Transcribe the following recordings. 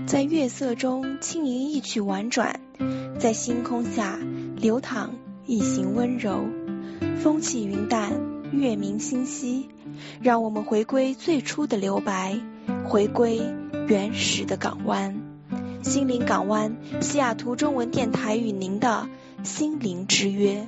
在月色中轻盈意趣婉转，在星空下流淌一行温柔。风起云淡，月明星稀，让我们回归最初的留白，回归原始的港湾。心灵港湾，西雅图中文电台与您的心灵之约。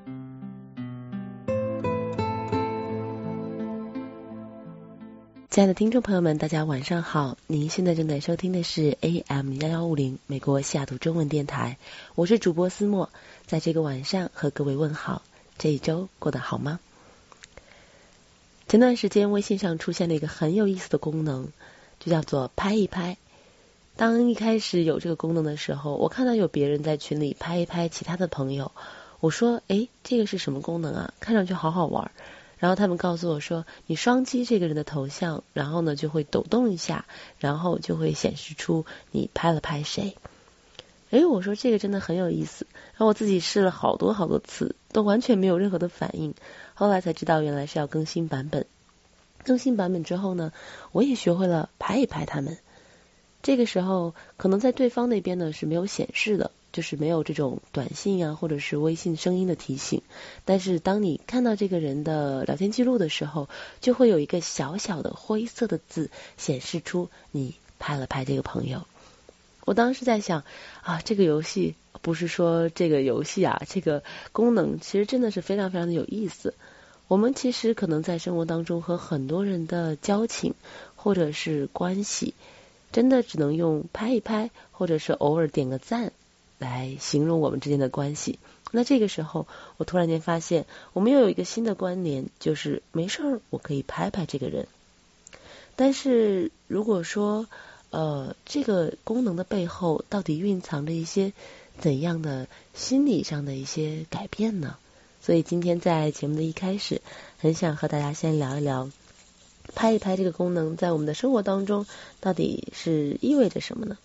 亲爱的听众朋友们，大家晚上好，您现在正在收听的是 AM1150 美国西雅图中文电台，我是主播思墨，在这个晚上和各位问好，这一周过得好吗？前段时间微信上出现了一个很有意思的功能，就叫做拍一拍。当一开始有这个功能的时候，我看到有别人在群里拍一拍其他的朋友，我说这个是什么功能啊？看上去好好玩。然后他们告诉我说，你双击这个人的头像，然后呢就会抖动一下，然后就会显示出你拍了拍谁。我说这个真的很有意思，然后我自己试了好多次，都完全没有任何的反应。后来才知道原来是要更新版本。更新版本之后呢，我也学会了拍一拍他们。这个时候可能在对方那边呢是没有显示的，就是没有这种短信啊或者是微信声音的提醒，但是当你看到这个人的聊天记录的时候，就会有一个小小的灰色的字显示出你拍了拍这个朋友。我当时在想这个游戏不是说这个游戏这个功能其实真的是非常非常的有意思。我们其实可能在生活当中和很多人的交情或者是关系真的只能用拍一拍或者是偶尔点个赞来形容我们之间的关系。那这个时候我突然间发现我们又有一个新的关联，就是没事儿我可以拍拍这个人。但是如果说这个功能的背后到底蕴藏着一些怎样的心理上的一些改变呢？所以今天在节目的一开始，很想和大家先聊一聊拍一拍这个功能在我们的生活当中到底是意味着什么呢？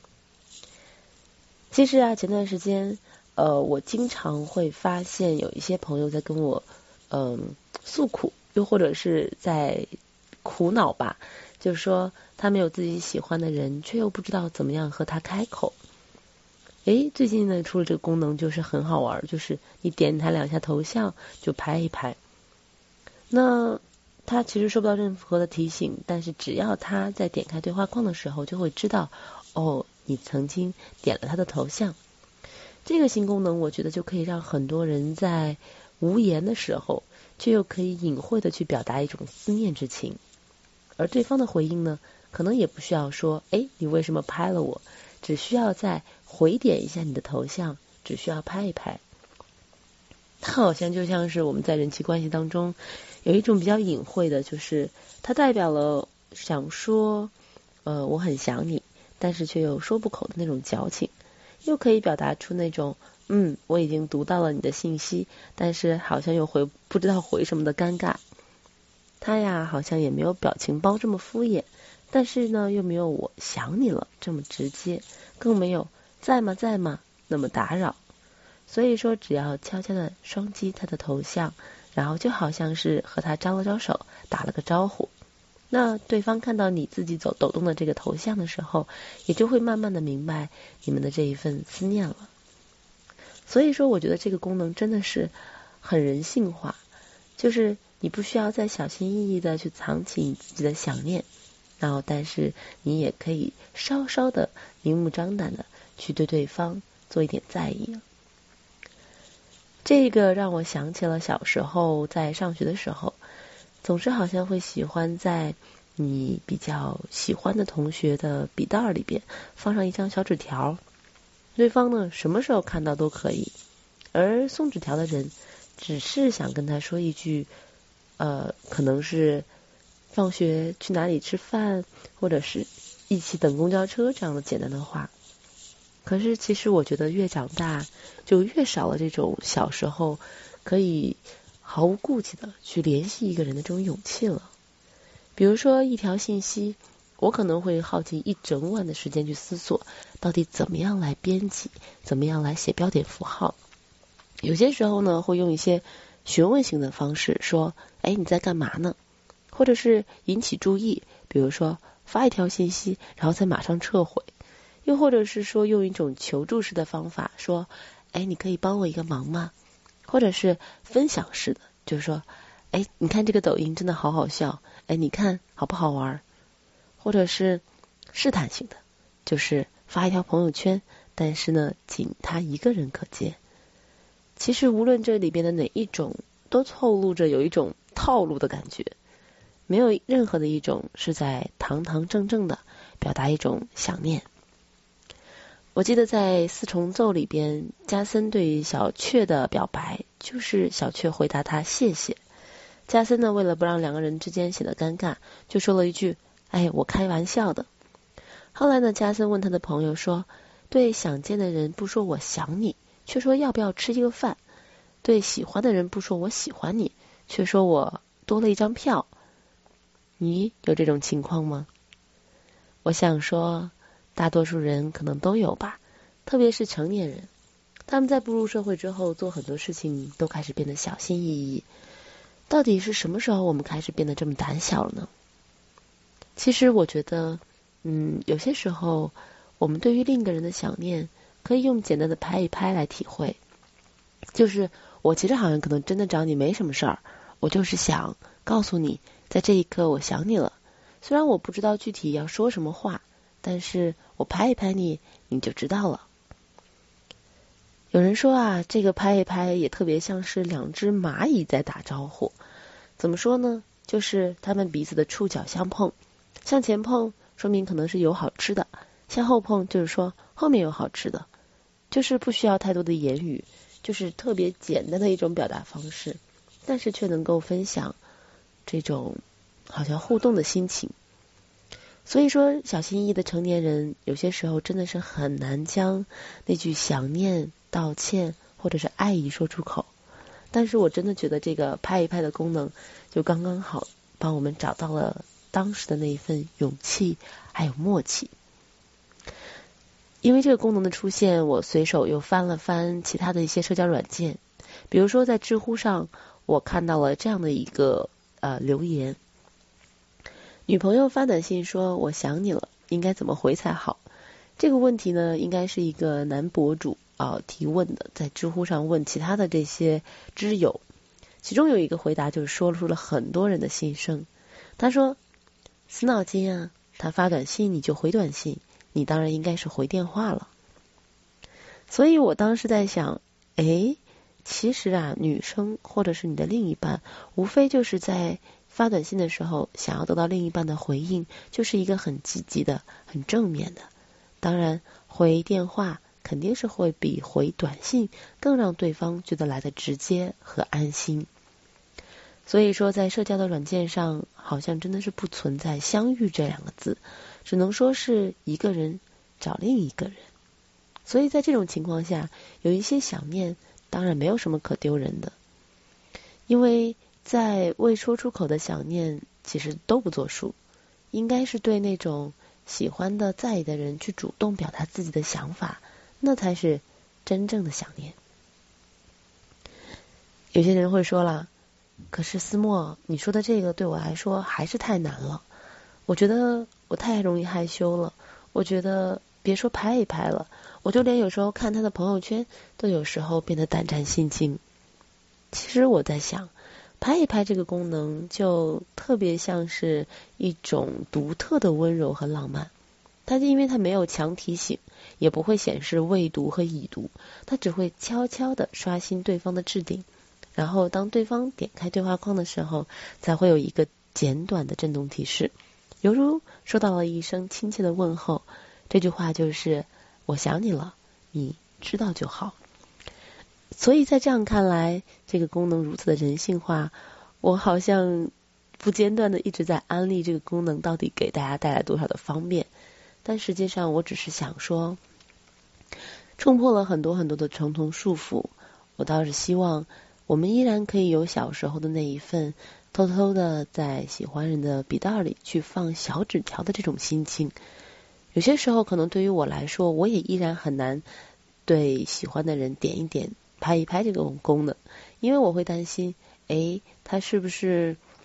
其实前段时间我经常会发现有一些朋友在跟我诉苦，又或者是在苦恼吧，就是说他们有自己喜欢的人，却又不知道怎么样和他开口。最近呢出了这个功能，就是很好玩，就是你点他两下头像就拍一拍。那他其实收不到任何的提醒，但是只要他在点开对话框的时候，就会知道你曾经点了他的头像。这个新功能我觉得就可以让很多人在无言的时候，却又可以隐晦的去表达一种思念之情。而对方的回应呢，可能也不需要说你为什么拍了我，只需要再回点一下你的头像，只需要拍一拍。它好像就像是我们在人际关系当中有一种比较隐晦的，就是它代表了想说我很想你，但是却又说不口的那种矫情，又可以表达出那种我已经读到了你的信息，但是好像又不知道回什么的尴尬。他好像也没有表情包这么敷衍，但是呢又没有我想你了这么直接，更没有在吗那么打扰。所以说只要悄悄的双击他的头像，然后就好像是和他招了招手，打了个招呼，那对方看到你自己抖动的这个头像的时候，也就会慢慢的明白你们的这一份思念了。所以说我觉得这个功能真的是很人性化，就是你不需要再小心翼翼的去藏起你自己的想念，然后但是你也可以稍稍的明目张胆的去对对方做一点在意。这个让我想起了小时候在上学的时候，总是好像会喜欢在你比较喜欢的同学的笔袋里边放上一张小纸条，对方呢什么时候看到都可以，而送纸条的人只是想跟他说一句可能是放学去哪里吃饭，或者是一起等公交车这样的简单的话。可是其实我觉得越长大就越少了这种小时候可以毫无顾忌的去联系一个人的这种勇气了。比如说一条信息，我可能会耗尽一整晚的时间去思索到底怎么样来编辑，怎么样来写标点符号。有些时候呢会用一些询问性的方式说你在干嘛呢，或者是引起注意，比如说发一条信息然后再马上撤回， 又或者是说用一种求助式的方法说，你可以帮我一个忙吗？或者是分享式的，就是说，你看这个抖音真的好好笑，你看好不好玩？或者是试探性的，就是发一条朋友圈，但是呢，仅他一个人可见。其实无论这里边的哪一种，都透露着有一种套路的感觉，没有任何的一种是在堂堂正正的表达一种想念。我记得在四重奏里边，加森对于小雀的表白，就是小雀回答他谢谢。加森呢，为了不让两个人之间显得尴尬，就说了一句，我开玩笑的。后来呢，加森问他的朋友说，对想见的人不说我想你，却说要不要吃一个饭；对喜欢的人不说我喜欢你，却说我多了一张票。你有这种情况吗？我想说，大多数人可能都有吧，特别是成年人，他们在步入社会之后，做很多事情都开始变得小心翼翼。到底是什么时候我们开始变得这么胆小了呢？其实我觉得，有些时候我们对于另一个人的想念，可以用简单的拍一拍来体会。就是我其实好像可能真的找你没什么事儿，我就是想告诉你，在这一刻我想你了。虽然我不知道具体要说什么话，但是我拍一拍你，你就知道了。有人说啊，这个拍一拍也特别像是两只蚂蚁在打招呼。怎么说呢？就是他们彼此的触角相碰，向前碰说明可能是有好吃的，向后碰就是说后面有好吃的，就是不需要太多的言语，就是特别简单的一种表达方式，但是却能够分享这种好像互动的心情。所以说，小心翼翼的成年人有些时候真的是很难将那句想念、道歉或者是爱意说出口。但是我真的觉得这个拍一拍的功能就刚刚好帮我们找到了当时的那一份勇气还有默契。因为这个功能的出现，我随手又翻了翻其他的一些社交软件，比如说在知乎上，我看到了这样的一个留言。女朋友发短信说我想你了，应该怎么回才好？这个问题呢，应该是一个男博主提问的，在知乎上问其他的这些知友，其中有一个回答就是说出了很多人的心声。他说，死脑筋啊，他发短信你就回短信，你当然应该是回电话了。所以我当时在想，其实啊，女生或者是你的另一半，无非就是在发短信的时候想要得到另一半的回应，就是一个很积极的、很正面的。当然，回电话肯定是会比回短信更让对方觉得来得直接和安心。所以说，在社交的软件上，好像真的是不存在相遇这两个字，只能说是一个人找另一个人。所以在这种情况下，有一些想念，当然没有什么可丢人的，因为在未说出口的想念其实都不作数，应该是对那种喜欢的在意的人去主动表达自己的想法，那才是真正的想念。有些人会说了，可是思默，你说的这个对我来说还是太难了，我觉得我太容易害羞了，我觉得别说拍一拍了，我就连有时候看他的朋友圈都有时候变得胆战心惊。其实我在想，拍一拍这个功能就特别像是一种独特的温柔和浪漫。它因为它没有强提醒，也不会显示未读和已读，它只会悄悄地刷新对方的置顶，然后当对方点开对话框的时候，才会有一个简短的震动提示，犹如收到了一声亲切的问候。这句话就是我想你了，你知道就好。所以在这样看来，这个功能如此的人性化，我好像不间断的一直在安利这个功能到底给大家带来多少的方便，但实际上我只是想说，冲破了很多很多的重重束缚，我倒是希望我们依然可以有小时候的那一份偷偷的在喜欢人的笔袋里去放小纸条的这种心情。有些时候可能对于我来说，我也依然很难对喜欢的人点一点拍一拍这种功能，因为我会担心他是不是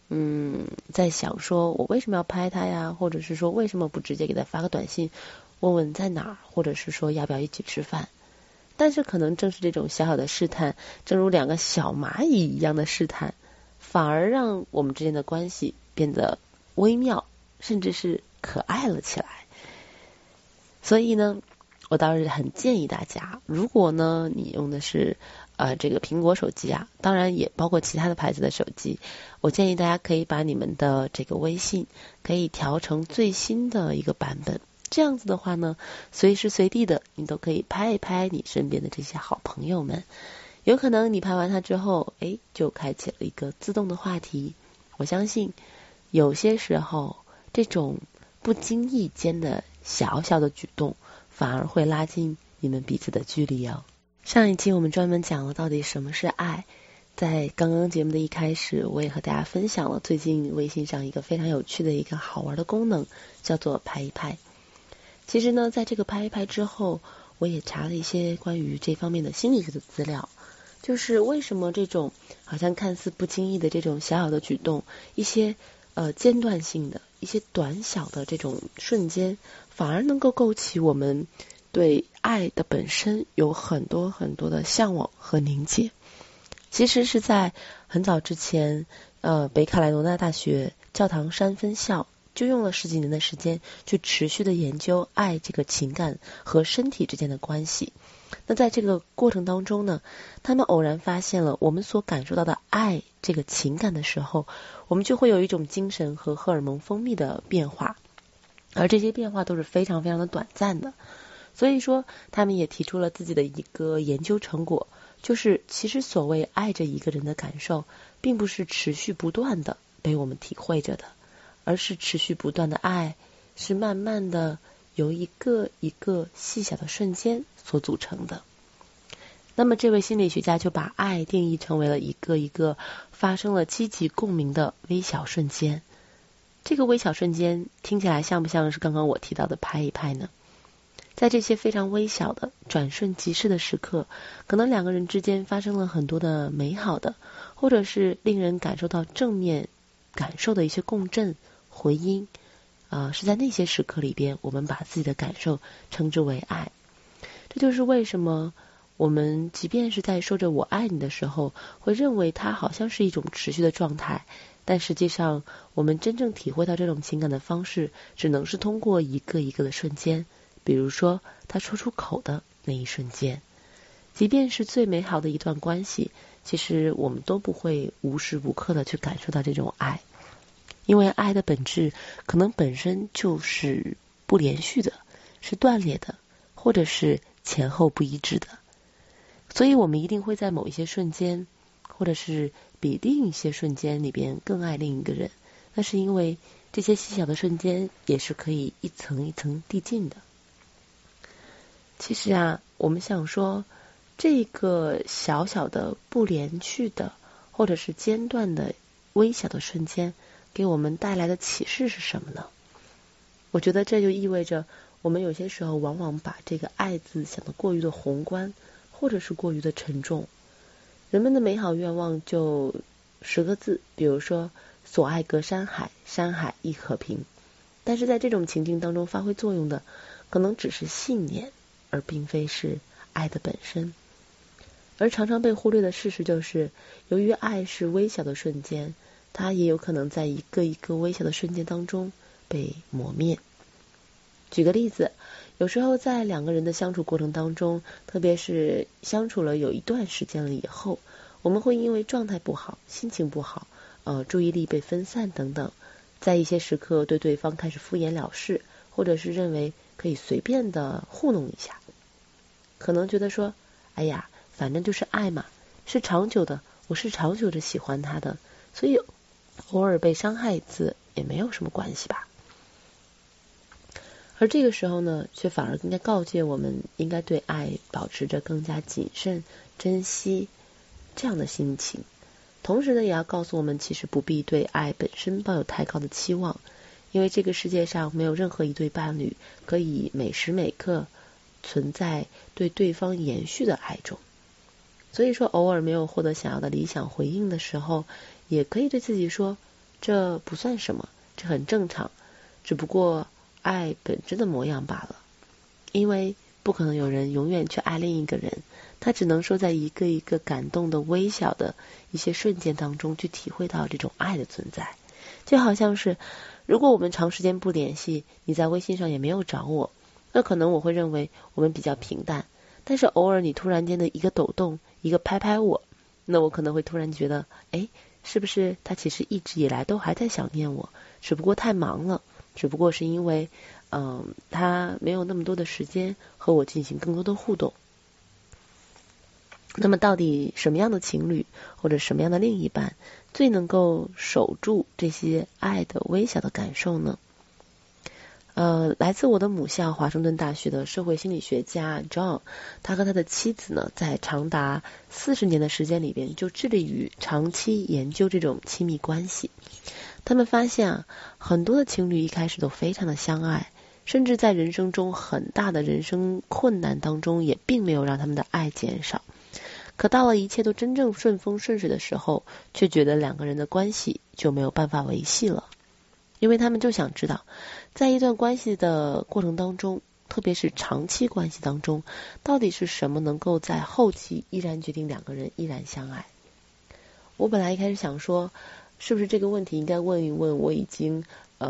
在想说我为什么要拍他呀，或者是说为什么不直接给他发个短信问问在哪儿，或者是说要不要一起吃饭。但是可能正是这种小小的试探，正如两个小蚂蚁一样的试探，反而让我们之间的关系变得微妙，甚至是可爱了起来。所以呢，我倒是很建议大家，如果呢你用的是这个苹果手机啊，当然也包括其他的牌子的手机，我建议大家可以把你们的这个微信可以调成最新的一个版本。这样子的话呢，随时随地的你都可以拍一拍你身边的这些好朋友们，有可能你拍完它之后，就开启了一个自动的话题。我相信有些时候这种不经意间的小小的举动，反而会拉近你们彼此的距离哦。上一期我们专门讲了到底什么是爱，在刚刚节目的一开始，我也和大家分享了最近微信上一个非常有趣的一个好玩的功能，叫做拍一拍。其实呢，在这个拍一拍之后，我也查了一些关于这方面的心理学的资料，就是为什么这种好像看似不经意的这种小小的举动，一些间断性的一些短小的这种瞬间，反而能够勾起我们对爱的本身有很多很多的向往和凝结。其实是在很早之前，北卡罗来纳大学教堂山分校就用了10几年的时间去持续的研究爱这个情感和身体之间的关系。那在这个过程当中呢，他们偶然发现了我们所感受到的爱这个情感的时候，我们就会有一种精神和荷尔蒙分泌的变化，而这些变化都是非常非常的短暂的。所以说他们也提出了自己的一个研究成果，就是其实所谓爱着一个人的感受，并不是持续不断的被我们体会着的，而是持续不断的爱是慢慢的由一个一个细小的瞬间所组成的。那么这位心理学家就把爱定义成为了一个一个发生了积极共鸣的微小瞬间。这个微小瞬间听起来像不像是刚刚我提到的拍一拍呢？在这些非常微小的转瞬即逝的时刻，可能两个人之间发生了很多的美好的，或者是令人感受到正面感受的一些共振回音，是在那些时刻里边，我们把自己的感受称之为爱。这就是为什么我们即便是在说着我爱你的时候，会认为它好像是一种持续的状态，但实际上我们真正体会到这种情感的方式，只能是通过一个一个的瞬间，比如说他说出口的那一瞬间。即便是最美好的一段关系，其实我们都不会无时无刻的去感受到这种爱，因为爱的本质可能本身就是不连续的，是断裂的，或者是前后不一致的。所以我们一定会在某一些瞬间，或者是比另一些瞬间里边更爱另一个人，那是因为这些细小的瞬间也是可以一层一层递进的。其实我们想说，这个小小的不连续的或者是间断的微小的瞬间给我们带来的启示是什么呢？我觉得这就意味着我们有些时候往往把这个爱字想得过于的宏观，或者是过于的沉重。人们的美好愿望就10个字，比如说所爱隔山海，山海亦可平。但是在这种情境当中发挥作用的可能只是信念，而并非是爱的本身。而常常被忽略的事实就是，由于爱是微小的瞬间，它也有可能在一个一个微小的瞬间当中被磨灭。举个例子，有时候在两个人的相处过程当中，特别是相处了有一段时间了以后，我们会因为状态不好，心情不好，注意力被分散等等，在一些时刻对对方开始敷衍了事，或者是认为可以随便的糊弄一下，可能觉得说，哎呀，反正就是爱嘛，是长久的，我是长久的喜欢他的，所以偶尔被伤害一次也没有什么关系吧。而这个时候呢，却反而应该告诫我们，应该对爱保持着更加谨慎、珍惜这样的心情。同时呢，也要告诉我们，其实不必对爱本身抱有太高的期望，因为这个世界上没有任何一对伴侣可以每时每刻存在对对方延续的爱中。所以说，偶尔没有获得想要的理想回应的时候，也可以对自己说， 这不算什么，这很正常，只不过爱本质的模样罢了。因为不可能有人永远去爱另一个人，他只能说在一个一个感动的微小的一些瞬间当中去体会到这种爱的存在。就好像是如果我们长时间不联系，你在微信上也没有找我，那可能我会认为我们比较平淡，但是偶尔你突然间的一个抖动，一个拍拍我，那我可能会突然觉得，是不是他其实一直以来都还在想念我，只不过太忙了，只不过是因为他没有那么多的时间和我进行更多的互动。那么到底什么样的情侣或者什么样的另一半最能够守住这些爱的微小的感受呢？来自我的母校华盛顿大学的社会心理学家 John， 他和他的妻子呢，在长达40年的时间里边就致力于长期研究这种亲密关系。他们发现很多的情侣一开始都非常的相爱，甚至在人生中很大的人生困难当中也并没有让他们的爱减少，可到了一切都真正顺风顺水的时候，却觉得两个人的关系就没有办法维系了。因为他们就想知道，在一段关系的过程当中，特别是长期关系当中，到底是什么能够在后期依然决定两个人依然相爱。我本来一开始想说，是不是这个问题应该问一问我已经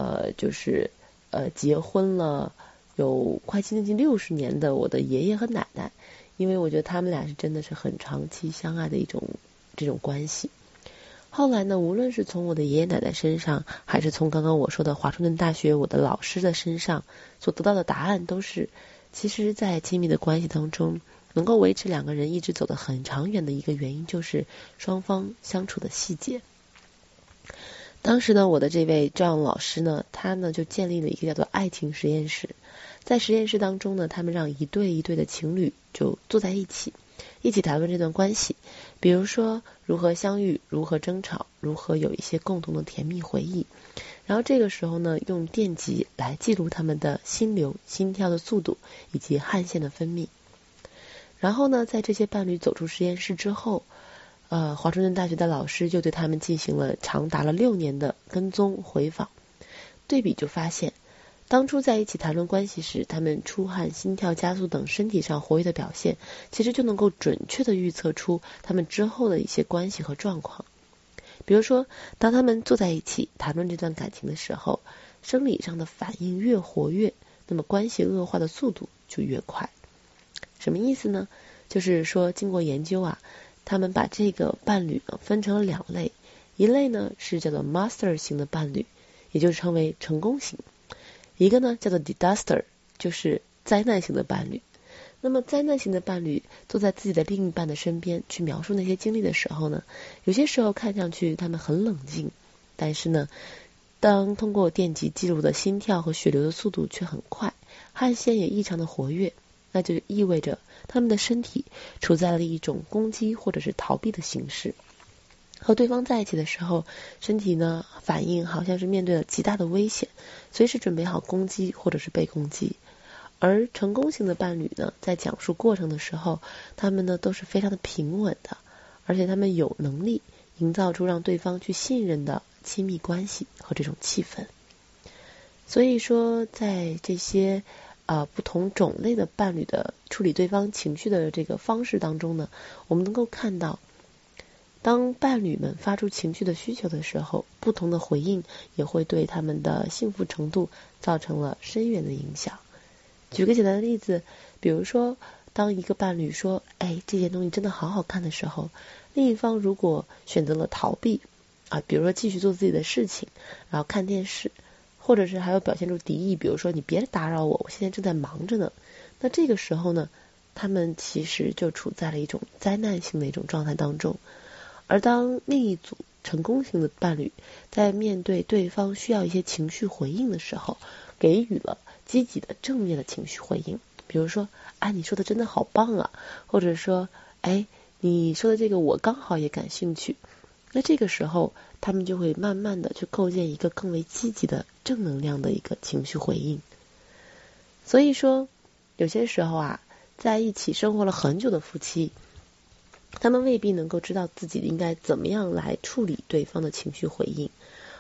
结婚了有快接近60年的我的爷爷和奶奶，因为我觉得他们俩是真的是很长期相爱的这种关系。后来呢，无论是从我的爷爷奶奶身上，还是从刚刚我说的华盛顿大学我的老师的身上所得到的答案，都是其实在亲密的关系当中，能够维持两个人一直走得很长远的一个原因，就是双方相处的细节。当时呢，我的这位John老师呢，他呢就建立了一个叫做爱情实验室。在实验室当中呢，他们让一对一对的情侣就坐在一起谈论这段关系，比如说如何相遇，如何争吵，如何有一些共同的甜蜜回忆。然后这个时候呢，用电极来记录他们的心流、心跳的速度以及汗腺的分泌。然后呢，在这些伴侣走出实验室之后，华盛顿大学的老师就对他们进行了长达了6年的跟踪回访。对比就发现，当初在一起谈论关系时，他们出汗、心跳加速等身体上活跃的表现，其实就能够准确的预测出他们之后的一些关系和状况。比如说，当他们坐在一起谈论这段感情的时候，生理上的反应越活跃，那么关系恶化的速度就越快。什么意思呢？就是说经过研究他们把这个伴侣呢分成了2类，一类呢是叫做 master 型的伴侣，也就是称为成功型；一个呢叫做 disaster， 就是灾难型的伴侣。那么灾难型的伴侣坐在自己的另一半的身边去描述那些经历的时候呢，有些时候看上去他们很冷静，但是呢，当通过电极记录的心跳和血流的速度却很快，汗腺也异常的活跃，那就意味着他们的身体处在了一种攻击或者是逃避的形式。和对方在一起的时候，身体呢反应好像是面对了极大的危险，随时准备好攻击或者是被攻击。而成功型的伴侣呢，在讲述过程的时候，他们呢都是非常的平稳的，而且他们有能力营造出让对方去信任的亲密关系和这种气氛。所以说，在这些不同种类的伴侣的处理对方情绪的这个方式当中呢，我们能够看到，当伴侣们发出情绪的需求的时候，不同的回应也会对他们的幸福程度造成了深远的影响。举个简单的例子，比如说当一个伴侣说这件东西真的好好看的时候，另一方如果选择了逃避比如说继续做自己的事情，然后看电视，或者是还有表现出敌意，比如说你别打扰我，我现在正在忙着呢，那这个时候呢，他们其实就处在了一种灾难性的一种状态当中。而当另一组成功型的伴侣在面对对方需要一些情绪回应的时候，给予了积极的正面的情绪回应，比如说你说的真的好棒啊，或者说你说的这个我刚好也感兴趣，那这个时候他们就会慢慢的去构建一个更为积极的正能量的一个情绪回应。所以说有些时候在一起生活了很久的夫妻，他们未必能够知道自己应该怎么样来处理对方的情绪回应，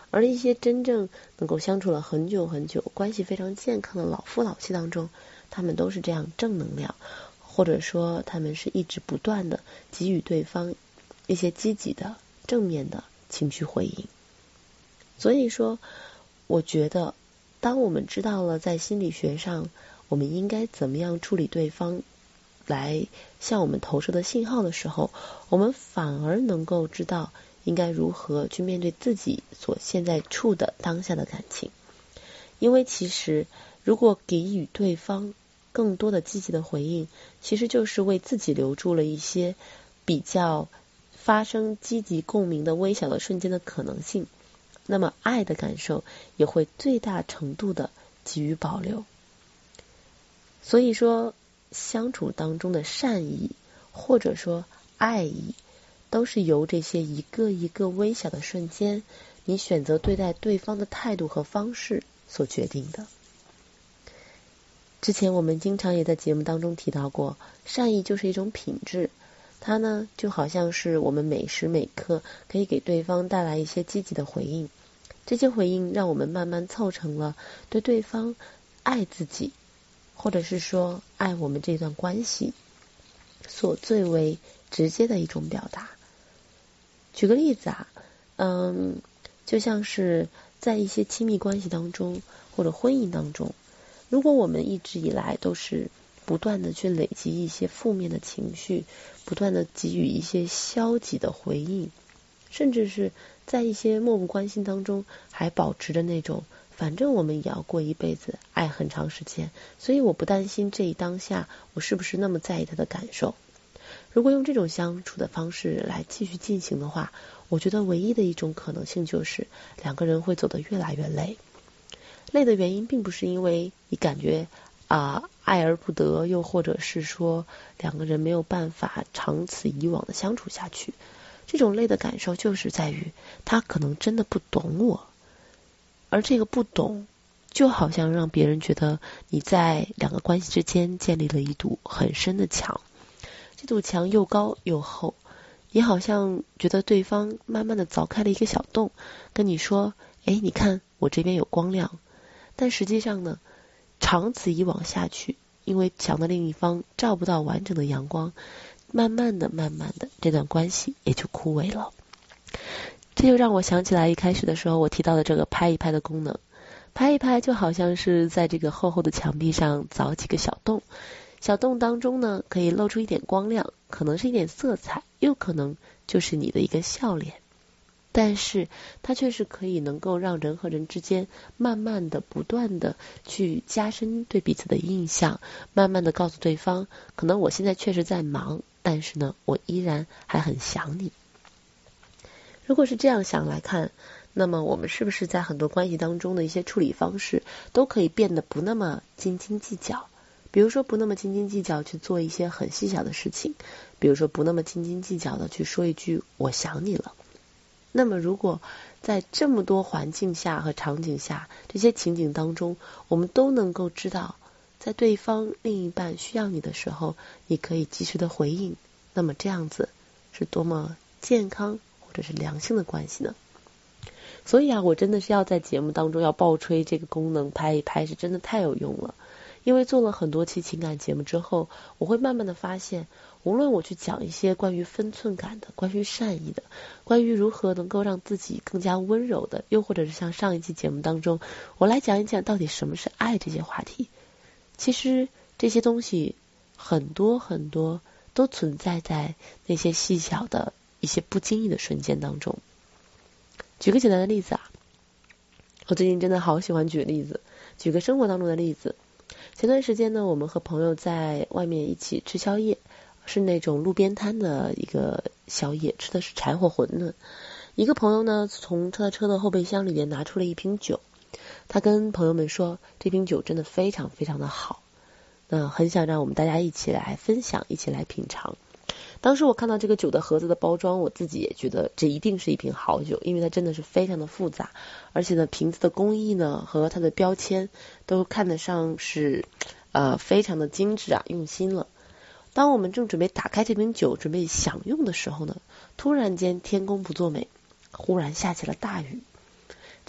而一些真正能够相处了很久很久，关系非常健康的老夫老妻当中，他们都是这样正能量，或者说他们是一直不断的给予对方一些积极的正面的情绪回应。所以说我觉得当我们知道了在心理学上我们应该怎么样处理对方来向我们投射的信号的时候，我们反而能够知道应该如何去面对自己所现在处的当下的感情。因为其实如果给予对方更多的积极的回应，其实就是为自己留住了一些比较发生积极共鸣的微小的瞬间的可能性，那么爱的感受也会最大程度的给予保留。所以说相处当中的善意或者说爱意，都是由这些一个一个微小的瞬间，你选择对待对方的态度和方式所决定的。之前我们经常也在节目当中提到过，善意就是一种品质，它呢就好像是我们每时每刻可以给对方带来一些积极的回应，这些回应让我们慢慢凑成了对对方爱自己，或者是说爱我们这段关系所最为直接的一种表达。举个例子就像是在一些亲密关系当中或者婚姻当中，如果我们一直以来都是不断的去累积一些负面的情绪，不断的给予一些消极的回应，甚至是在一些漠不关心当中还保持着那种反正我们也要过一辈子，爱很长时间，所以我不担心这一当下我是不是那么在意他的感受。如果用这种相处的方式来继续进行的话，我觉得唯一的一种可能性就是两个人会走得越来越累。累的原因并不是因为你感觉爱而不得，又或者是说两个人没有办法长此以往的相处下去，这种累的感受就是在于他可能真的不懂我，而这个不懂就好像让别人觉得你在两个关系之间建立了一堵很深的墙，这堵墙又高又厚，你好像觉得对方慢慢的凿开了一个小洞，跟你说你看我这边有光亮，但实际上呢，长此以往下去，因为墙的另一方照不到完整的阳光，慢慢的这段关系也就枯萎了。这就让我想起来一开始的时候我提到的这个拍一拍的功能。拍一拍就好像是在这个厚厚的墙壁上凿几个小洞，小洞当中呢可以露出一点光亮，可能是一点色彩，又可能就是你的一个笑脸，但是它却是可以能够让人和人之间慢慢的不断的去加深对彼此的印象，慢慢的告诉对方，可能我现在确实在忙，但是呢我依然还很想你。如果是这样想来看，那么我们是不是在很多关系当中的一些处理方式都可以变得不那么斤斤计较，比如说不那么斤斤计较去做一些很细小的事情，比如说不那么斤斤计较的去说一句我想你了。那么如果在这么多环境下和场景下，这些情景当中，我们都能够知道在对方另一半需要你的时候你可以及时的回应，那么这样子是多么健康或者是良性的关系呢？所以我真的是要在节目当中要爆吹这个功能，拍一拍是真的太有用了。因为做了很多期情感节目之后，我会慢慢的发现，无论我去讲一些关于分寸感的，关于善意的，关于如何能够让自己更加温柔的，又或者是像上一期节目当中我来讲一讲到底什么是爱这些话题，其实这些东西很多很多都存在在那些细小的一些不经意的瞬间当中。举个简单的例子我最近真的好喜欢举例子，举个生活当中的例子。前段时间呢，我们和朋友在外面一起吃宵夜，是那种路边摊的一个宵夜，吃的是柴火馄饨。一个朋友呢，从他的车的后备箱里面拿出了一瓶酒，他跟朋友们说，这瓶酒真的非常非常的好，很想让我们大家一起来分享，一起来品尝。当时我看到这个酒的盒子的包装，我自己也觉得这一定是一瓶好酒，因为它真的是非常的复杂，而且呢瓶子的工艺呢和它的标签都看得上是非常的精致用心了。当我们正准备打开这瓶酒准备享用的时候呢，突然间天公不作美，忽然下起了大雨。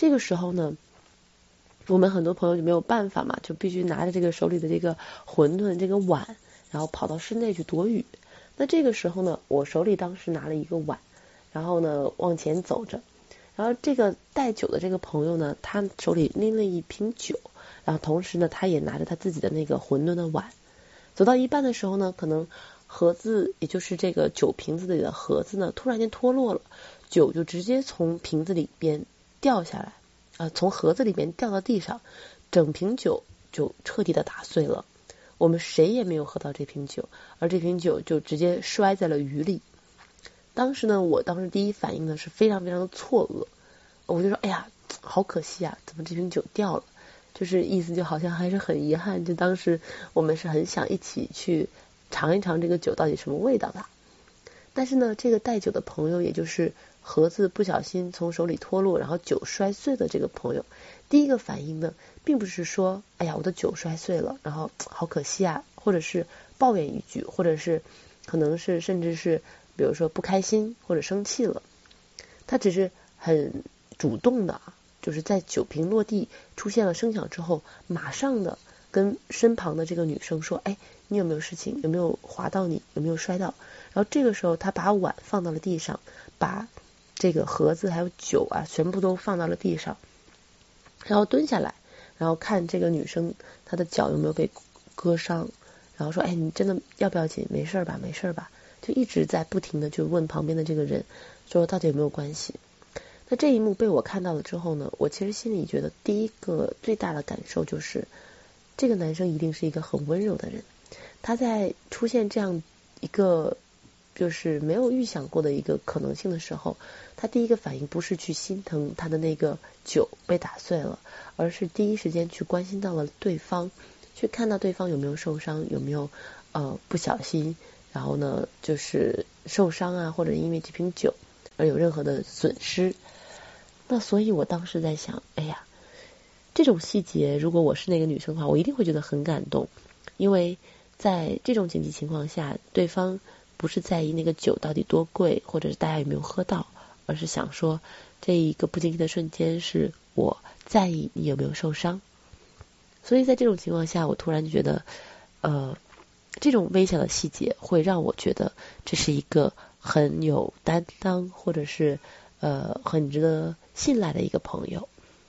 这个时候呢，我们很多朋友就没有办法嘛，就必须拿着这个手里的这个馄饨这个碗，然后跑到室内去躲雨。那这个时候呢，我手里当时拿了一个碗，然后呢往前走着，然后这个带酒的这个朋友呢，他手里拎了一瓶酒，然后同时呢他也拿着他自己的那个馄饨的碗。走到一半的时候呢，可能盒子也就是这个酒瓶子里的盒子呢突然间脱落了，酒就直接从瓶子里边掉下来，从盒子里边掉到地上，整瓶酒就彻底的打碎了。我们谁也没有喝到这瓶酒，而这瓶酒就直接摔在了雨里。当时呢，我当时第一反应呢是非常非常的错愕，我就说哎呀好可惜啊，怎么这瓶酒掉了，就是意思就好像还是很遗憾，就当时我们是很想一起去尝一尝这个酒到底什么味道的。但是呢，这个带酒的朋友，也就是盒子不小心从手里脱落，然后酒摔碎的这个朋友，第一个反应呢并不是说哎呀我的酒摔碎了，然后好可惜啊，或者是抱怨一句，或者是可能是甚至是比如说不开心或者生气了，他只是很主动的，就是在酒瓶落地出现了声响之后，马上的跟身旁的这个女生说，哎，你有没有事情，有没有滑到你，有没有摔到。然后这个时候他把碗放到了地上，把这个盒子还有酒啊全部都放到了地上，然后蹲下来，然后看这个女生她的脚有没有被割伤，然后说，哎，你真的要不要紧，没事吧没事吧，就一直在不停的就问旁边的这个人说到底有没有关系。那这一幕被我看到了之后呢，我其实心里觉得第一个最大的感受就是这个男生一定是一个很温柔的人，他在出现这样一个就是没有预想过的一个可能性的时候，他第一个反应不是去心疼他的那个酒被打碎了，而是第一时间去关心到了对方，去看到对方有没有受伤，有没有不小心然后呢就是受伤啊，或者因为这瓶酒而有任何的损失。那所以我当时在想，哎呀，这种细节如果我是那个女生的话，我一定会觉得很感动，因为在这种紧急情况下，对方不是在意那个酒到底多贵，或者是大家有没有喝到，而是想说这一个不经意的瞬间是我在意你有没有受伤。所以在这种情况下，我突然觉得这种微小的细节会让我觉得这是一个很有担当，或者是很值得信赖的一个朋友。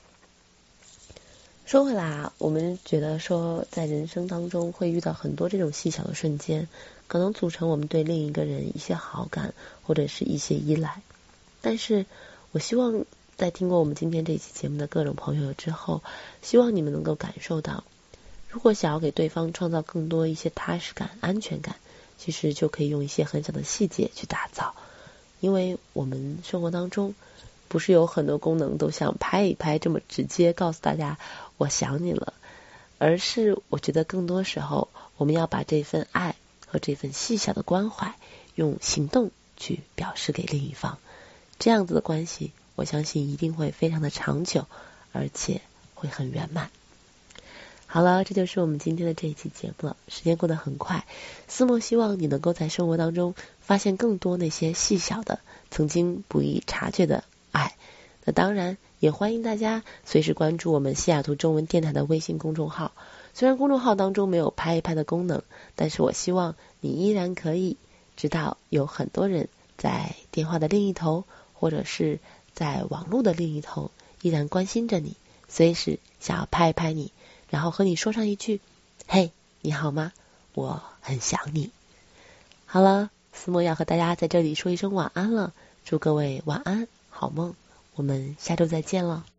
说回来啊，我们觉得说在人生当中会遇到很多这种细小的瞬间，可能组成我们对另一个人一些好感或者是一些依赖。但是我希望在听过我们今天这期节目的各种朋友之后，希望你们能够感受到，如果想要给对方创造更多一些踏实感、安全感，其实就可以用一些很小的细节去打造。因为我们生活当中不是有很多功能都像拍一拍这么直接告诉大家我想你了，而是我觉得更多时候我们要把这份爱和这份细小的关怀用行动去表示给另一方，这样子的关系我相信一定会非常的长久，而且会很圆满。好了，这就是我们今天的这一期节目了。时间过得很快，思默希望你能够在生活当中发现更多那些细小的曾经不易察觉的爱。那当然也欢迎大家随时关注我们西雅图中文电台的微信公众号，虽然公众号当中没有拍一拍的功能，但是我希望你依然可以知道有很多人在电话的另一头，或者是在网络的另一头依然关心着你，随时想要拍一拍你，然后和你说上一句，嘿，你好吗？我很想你。好了，思默要和大家在这里说一声晚安了，祝各位晚安好梦，我们下周再见了。